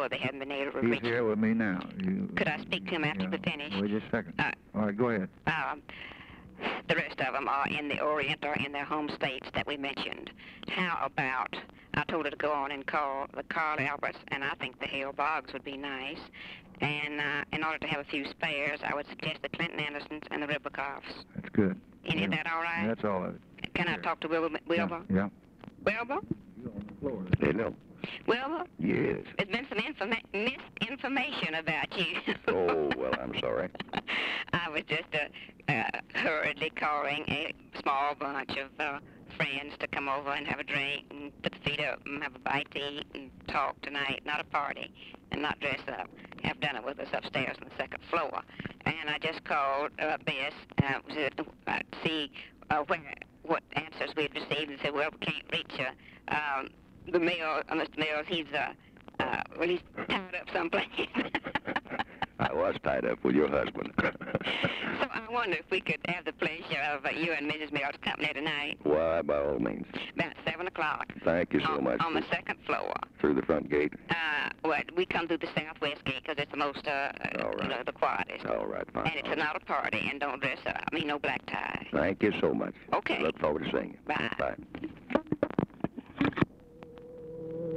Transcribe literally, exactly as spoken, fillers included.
before they hadn't been able to He's reach here with me now. You, Could I speak to him after yeah, we finish? Wait just a second. Uh, All right, go ahead. Um, the rest of them are in the Orient or in their home states that we mentioned. How about, I told her to go on and call the Carl Alberts, and I think the Hale Boggs would be nice. And uh, in order to have a few spares, I would suggest the Clinton Andersons and the Ribicoffs. That's good. Any yeah. of that all right? That's all of it. Can I talk to Wilbur? Wilbur? Yeah. Wilbur? You're on the floor. Hello. Wilbur? Yes. There's been some informa misinformation about you. Oh, well, I'm sorry. I was just uh, uh, hurriedly calling a small bunch of uh, friends to come over and have a drink and put the feet up and have a bite to eat and talk tonight, not a party, and not dress up. Have dinner with us upstairs on the second floor. And I just called uh, Bess uh, to uh, see uh, where, what answers we had received and said, well, we can't reach you. Um, the mail, uh, Mister Mills, he's, uh, uh, well, he's tied up someplace. I was tied up with your husband. So I wonder if we could have the pleasure of uh, you and Missus Mills' company tonight. Why, by all means. About seven o'clock. Thank you so on, much. On the second floor. Through the front gate? Uh, well, we come through the southwest gate because it's the most, uh, all right. you know, the quietest. All right, fine. And it's not a party, and don't dress up. I mean, no black tie. Thank you so much. Okay. I look forward to seeing you. Bye. Bye.